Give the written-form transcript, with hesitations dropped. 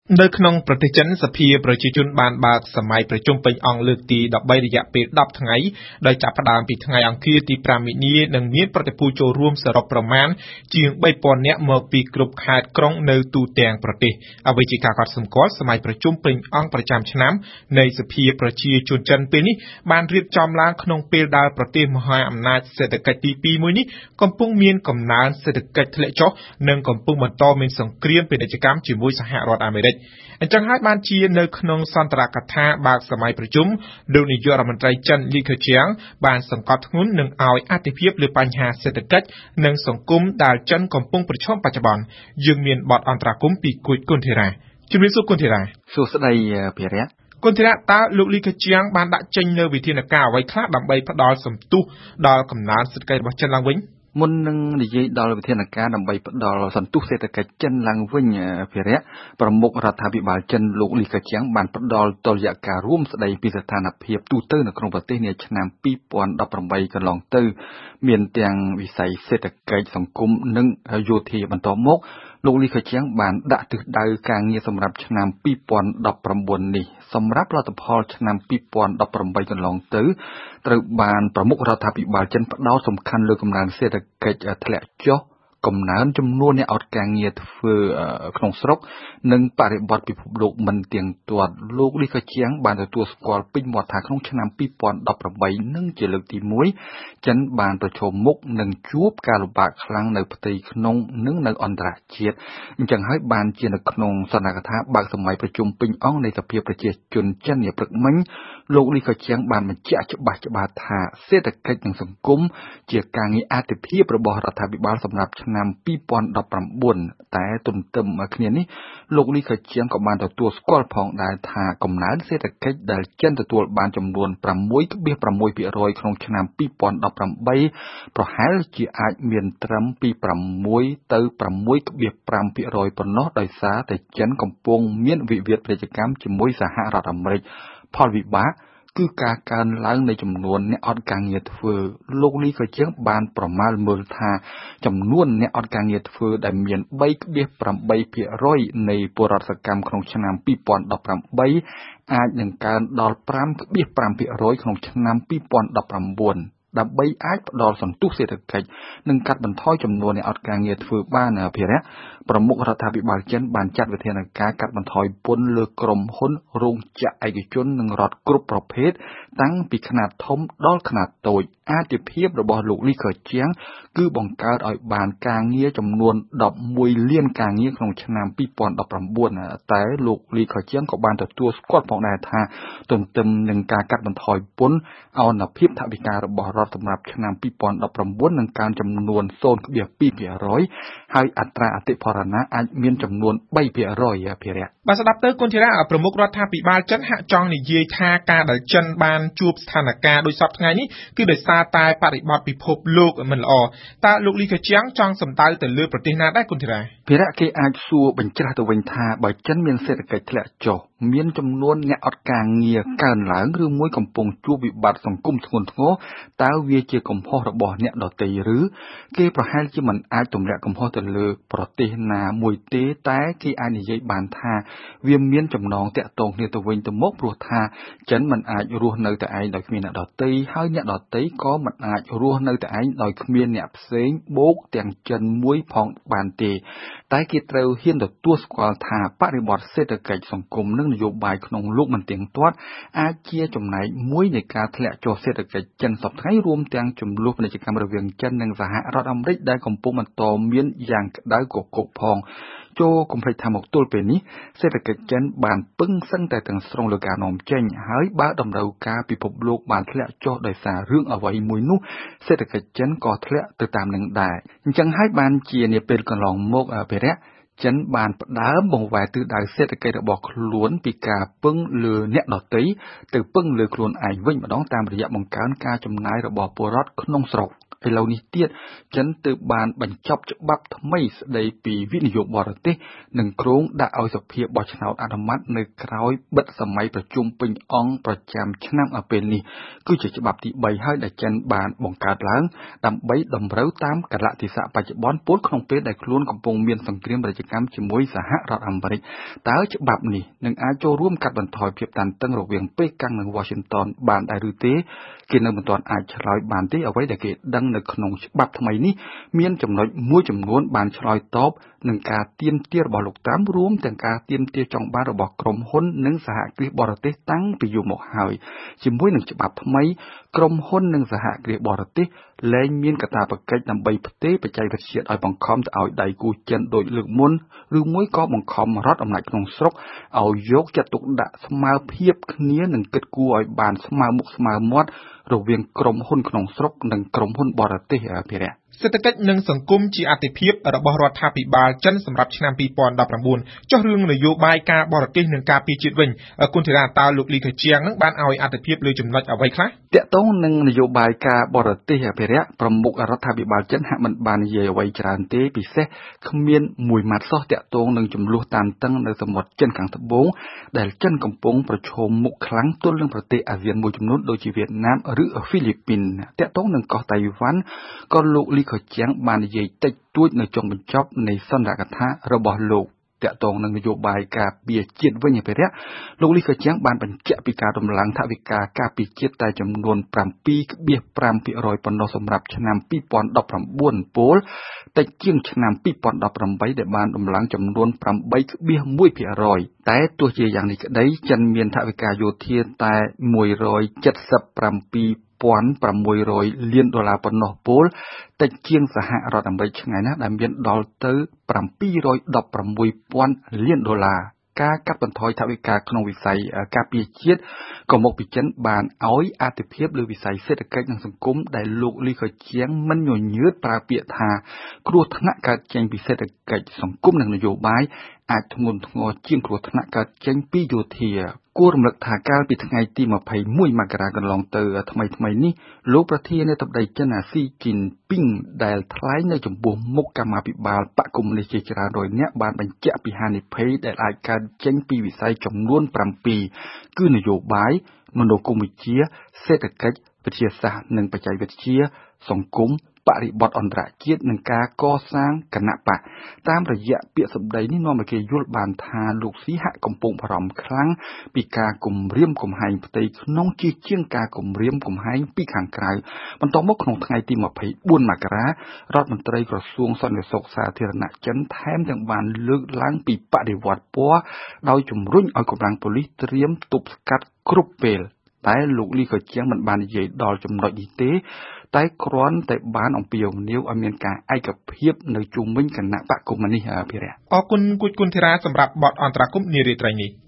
នៅក្នុងប្រទេសចិនសភាប្រជាជនបានបើកសម័យប្រជុំពេញអង្គលើកទី13រយៈពេល10ថ្ងៃដោយចាប់ផ្ដើមពីថ្ងៃអង្គារទី5មីនានិងមានប្រតិភូចូលរួមសរុបប្រមាណជាង 3000 នាក់មកពីគ្រប់ខេត្តក្រុងនៅទូទាំងប្រទេសអ្វីជាការកត់សម្គាល់សម័យប្រជុំពេញអង្គប្រចាំឆ្នាំនៃសភាប្រជាជនចិនពេលនេះបានរៀបចំឡើងក្នុងពេលដែលប្រទេសមហាអំណាចសេដ្ឋកិច្ចទី2មួយនេះកំពុងមានកំណើនសេដ្ឋកិច្ចធ្លាក់ចុះនិងកំពុងបន្តមានសង្គ្រាមពាណិជ្ជកម្មជាមួយសហរដ្ឋអាមេរិកអញ្ចឹងហើយបានជានៅក្នុងសន្ទរកថាបើកសម័យប្រជុំលោកនាយករដ្ឋមន្ត្រីចិនលីខឺជៀងបានសង្កត់ធ្ងន់នឹងឲ្យអតិភិបលើបញ្ហាសេដ្ឋកិច្ចនិងសង្គមដែលចិនកំពុងប្រឈមបច្ចុប្បន្នយើងមានបទអន្តរាគមន៍ពីគួយគុនធីរ៉ាជំរាបសួរគុនធីរ៉ាសួស្ដីភិរៈគុនធីរ៉ាតើលោកលីខឺជៀងបានដាក់ចេញនៅវិធានការអ្វីខ្លះដើម្បីផ្ដល់សន្ទុះដល់កំណើនសេដ្ឋកិច្ចរបស់ចិនឡើងវិញមុននឹងនិយាយដល់វិធានការដើម្បីផ្ដល់សន្ទុះសេដ្ឋកិច្ចចិនឡើងវិញភិរៈប្រមុខរដ្ឋាភិបាលចិនលោកលីខឺជៀងបានផ្ដល់តុល្យការរួមស្ដីពីស្ថានភាពទូទៅនៅក្នុងប្រទេសនាឆ្នាំ2018កន្លងទៅមានទាំងវិស័យសេដ្ឋកិច្ចសង្គមនិងយោធាបន្តមកលោកលីខឺជៀងបានដាក់ទិសដៅការងារសម្រាប់ឆ្នាំ2019នេះសម្រាប់លទ្ធផលឆ្នាំ2018កន្លងទៅត្រូវបានប្រមុខរដ្ឋាភិបាលចិនផ្ដោតសំខាន់លើកំណើនសេដ្ឋកិច្ចធ្លាក់ចុះកំណើនចំនួនអ្នកអត់ការងារធ្វើក្នុងស្រុកនិងបរិបទពិភពលោកមិនទៀងទាត់លោកលីខឺជៀងបានទទួលស្គាល់ពេញមាត់ថាក្នុងឆ្នាំ2018នឹងជាលើកទី1ចិនបានប្រឈមមុខនឹងជួបការលំបាកខ្លាំងនៅផ្ទៃក្នុងនិងនៅអន្តរជាតិអញ្ចឹងហើយបានជានៅក្នុងសន្និដ្ឋានបើកសម័យប្រជុំពេញអង្គនៃសភាប្រជាជនចិននាព្រឹកមិញលោកលីខឺជៀងបានបញ្ជាក់ច្បាស់ថាសេដ្ឋកិច្ចនិងសង្គមជាការងារអាទិភាពរបស់រដ្ឋាភិបាលសម្រាប់ឆ្នាំ2019តែទន្ទឹមគ្នានេះលោកលីខឺជៀងក៏បានទទួលស្គាល់ផងដែរថាកំណើនសេដ្ឋកិច្ចដែលចិនទទួលបានចំនួន 6.6% ក្នុងឆ្នាំ2018ប្រហែលជាអាចមានត្រឹមពី6ទៅ 6.5% ប៉ុណ្ណោះដោយសារតែចិនកំពុងមានវិវាទពាណិជ្ជកម្មជាមួយសហរដ្ឋអាមេរិកផលវិបាកគឺការកើនឡើងនៃចំនួនអ្នកអត់ការងារធ្វើលោកលីខឺជៀងបានប្រមាលមើលថាចំនួនអ្នកអត់ការងារធ្វើដែលមាន 3.8% នៃពលរដ្ឋសកម្មក្នុងឆ្នាំ2018អាចនឹងកើនដល់ 5.5% ក្នុងឆ្នាំ2019ដើម្បីអាចផ្ដល់សន្ទុះសេដ្ឋកិច្ចនិងកាត់បន្ថយចំនួនអ្នកអត់ការងារធ្វើបានភិរៈប្រមុខរដ្ឋាភិបាលចិនបានចាត់វិធានការកាត់បន្ថយពន្ធលើក្រុមហ៊ុនរោងចក្រឯកជននិងរដ្ឋគ្រប់ប្រភេទតាំងពីខ្នាតធំដល់ខ្នាតតូចអាទិភាពរបស់លោកលីខឺជៀងគឺបង្កើតឲ្យបានការងារចំនួន11លានការងារក្នុងឆ្នាំ2019តែលោកលីខឺជៀងក៏បានទទួលស្គាល់ផងដែរថាទន្ទឹមនឹងការកាត់បន្ថយពន្ធអនុភាពថវិការបស់រដ្ឋសម្រាប់ឆ្នាំ2019នឹងកើនចំនួន 0.2% ហើយអត្រាអតិផរណាអាចមានចំនួន 3% ភិរៈបាទស្ដាប់ទៅគុនធីរ៉ាប្រមុខរដ្ឋាភិបាលចិនហាក់ចង់និយាយថាការដែលចិនបានជួបស្ថានភាពដូចសពថ្ងៃនេះគឺដោយសារតែបរិបទពិភពលោកមិនល្អតើលោកលីខឺជៀងចង់សម្ដៅទៅលើប្រទេសណាដែរគុនធីរ៉ាភិរៈគេអាចសួរបញ្ច្រាស់ទៅវិញថាបើចិនមានសេដ្ឋកិច្ចធ្លាក់ចុះមានចំនួនអ្នកអត់ការងារកើនឡើងឬមួយកំពុងជួបវិបត្តិសង្គមធ្ងន់ធ្ងរតើវាជាកំហុសរបស់អ្នកដទៃឬគេប្រហែលជាមិនអាចទម្លាក់កំហុសទៅលើប្រទេសណាមួយទេតែគេអាចនិយាយបានថាវាមានចំណងតាក់ទងគ្នាទៅវិញទៅមកព្រោះថាចិនមិនអាចរស់នៅតែឯងដោយគ្មានអ្នកដទៃហើយអ្នកដទៃក៏មិនអាចរស់នៅតែឯងដោយគ្មានអ្នកផ្សេងបូកទាំងចិនមួយផងបានទេតែគេត្រូវហ៊ានទទួលស្គាល់ថាបរិបទសេដ្ឋកិច្ចសង្គមនិងនយោបាយក្នុងលោកមិនទៀងទាត់អាចជាចំណែកមួយនៃការធ្លាក់ចុះសេដ្ឋកិច្ចចិនសប្តាហ៍ថ្ងៃរួមទាំងចំនួនពាណិជ្ជកម្មរវាងចិននិងសហរដ្ឋអាមេរិកដែលកំពុងបន្តមានយ៉ាងក្តៅគគុកផងចូលកុំភ្លេចថាមកទល់ពេលនេះសេដ្ឋកិច្ចចិនបានពឹងសឹងតែទាំងស្រុងលើការនាំចេញហើយបើតម្រូវការពិភពលោកបានធ្លាក់ចុះដោយសាររឿងអ្វីមួយនោះសេដ្ឋកិច្ចចិនក៏ធ្លាក់ទៅតាមនឹងដែរអញ្ចឹងហើយបានជានាពេលកន្លងមកភិរៈចិនបានផ្ដើមបង្វែរទិសដៅសេដ្ឋកិច្ចរបស់ខ្លួនពីការពឹងលើអ្នកដទៃទៅពឹងលើខ្លួនឯងវិញម្ដងតាមរយៈបង្កើនការចំណាយរបស់ពលរដ្ឋក្នុងស្រុកឥឡូវនេះទៀតចិនទើបបានបញ្ចប់ច្បាប់ថ្មីស្ដីពីវិនិយោគបរទេសនិងគ្រោងដាក់ឲ្យសភាបោះឆ្នោតអនុម័តនៅក្រោយបិទសម័យប្រជុំពេញអង្គប្រចាំឆ្នាំពេលនេះគឺជាច្បាប់ទី3ហើយដែលចិនបានបង្កើតឡើងដើម្បីតម្រូវតាមកលៈទេសៈបច្ចុប្បន្នពលក្នុងពេលដែលខ្លួនកំពុងមានសង្គ្រាមពាណិជ្ជកម្មជាមួយសហរដ្ឋអាមេរិកតើច្បាប់នេះនឹងអាចចូលរួមកាត់បន្ថយភាពតានតឹងរវាងប៉េកាំងនិង Washington បានដែរឬទេគេនៅមិនទាន់អាចឆ្លើយបានទេអ្វីដែលគេដឹងនៅក្នុងច្បាប់ថ្មីនេះមានចំណុចមួយចំនួនបានឆ្លើយតបនឹងការទាមទាររបស់លោកតាមរួមទាំងការទាមទារចង់បានរបស់ក្រុមហ៊ុននិងសហគ្រាសបរទេសតាំងពីយូរមកហើយជាមួយនឹងច្បាប់ថ្មីក្រុមហ៊ុននិងសហគ្រាសបរទេសលែងមានកាតព្វកិច្ចដើម្បីផ្ទេរបច្ចេកវិទ្យាឲ្យបង្ខំទៅឲ្យដៃគូចិនដូចលើកមុនឬមួយក៏បង្ខំរដ្ឋអំណាចក្នុងស្រុកឲ្យយកចិត្តទុកដាក់ស្មើភាពគ្នានិងគិតគូរឲ្យបានស្មើមុខស្មើមាត់រវាងក្រុមហ៊ុនក្នុងស្រុកនិងក្រុមហ៊ុនបរទេសភិរៈសេដ្ឋកិច្ចនិងសង្គមជាអាទិភាពរបស់រដ្ឋាភិបាលចិនសម្រាប់ឆ្នាំ2019ចុះរឿងនយោបាយការបរទេសនិងការពារជាតិវិញគុណធីរ៉ាតើលោកលីខជៀងនឹងបានឲ្យអាទិភាពលើចំណុចអ្វីខ្លះតាក់ទងនឹងនយោបាយការបរទេសភិរៈប្រមុខរដ្ឋាភិបាលចិនហាក់មិនបាននិយាយអ្វីច្រើនទេពិសេសគ្មានមួយម៉ាត់សោះតាក់ទងនឹងចំនួនតានតឹងនៅសមុទ្រចិនខាងត្បូងដែលចិនកំពុងប្រឈមមុខខ្លាំងទល់នឹងប្រទេសអាស៊ានមួយចំនួនដូចជាវៀតណាមឬហ្វីលីពីនតាក់ទងនឹងកោះតៃវ៉ាន់ក៏លោកលីខជៀងបាននិយាយតិចតួចនៅចុងបញ្ចប់នៃសន្ទរកថារបស់លោកតាក់ទងនឹងនយោបាយការពារជាតិវិញភិរៈលោកលីខជៀងបានបញ្ជាក់ពីការរំឡើងថវិកាការពារជាតិតែចំនួន 7.5% ប៉ុណ្ណោះសម្រាប់ឆ្នាំ2019ពលតិចជាងឆ្នាំ2018ដែលបានរំឡើងចំនួន 8.1% តែទោះជាយ៉ាងនេះក្តីចិនមានថវិកាយោធាតែ$177,600 លានប៉ុណ្ណោះពលតិចជាងសហរដ្ឋអាមេរិកឆ្ងាយណាស់ដែលមានដល់ទៅ$716,000 លានការកាត់បន្ថយថវិកាក្នុងវិស័យការពារជាតិក៏មកពីចិនបានឲ្យអាទិភាពលើវិស័យសេដ្ឋកិច្ចនិងសង្គមដែលលោកលីខជៀងមិនញញើតប្រើពាក្យថាគ្រោះថ្នាក់កើតចេញពីសេដ្ឋកិច្ចសង្គមនិងនយោបាយអាចធ្ងន់ធ្ងរជាងគ្រោះថ្នាក់កើតចេញពីយោធាគួររំលឹកថាកាលពីថ្ងៃទី21មករាកន្លងទៅថ្មីនេះលោកប្រធានាធិបតីចិនស៊ីជីនពីងដែលថ្លែងនៅចំពោះមុខកម្មាភិបាលបកកុម្មុយនីសជាច្រើនរយនាក់បានបញ្ជាក់ពីហានិភ័យដែលអាចកើតចេញពីវិស័យចំនួន7គឺនយោបាយមនោគមវិជ្ជាសេដ្ឋកិច្ចវិទ្យាសាស្ត្រនិងបច្ចេកវិទ្យាសង្គមបរិបទអន្តរជាតិនិងការកសាងគណៈបកតាមរយៈពាក្យសម្ដីនេះនាំឲ្យគេយល់បានថាលោកស៊ីហាក់កំពុងបារម្ភខ្លាំងពីការគំរាមកំហែងផ្ទៃក្នុងជាងការគំរាមកំហែងពីខាងក្រៅបន្តមកក្នុងថ្ងៃទី24មករារដ្ឋមន្ត្រីក្រសួងសន្តិសុខសាធារណៈចិនថែមទាំងបានលើកឡើងពីបដិវត្តពណ៌ដោយជំរុញឲ្យកម្លាំងប៉ូលីសត្រៀមទប់ស្កាត់គ្រប់ពេលតែលោកលីខជៀងមិនបាននិយាយដល់ចំណុចនេះទេតែគ្រាន់តែបានអំពាវនាវឲ្យមានការឯកភាពនៅជុំវិញគណៈបកកុម្មុយនីសភិរៈអរគុណគូចគុណធីរ៉ាសម្រាប់បទអន្តរាគមន៍នារាត្រីនេះ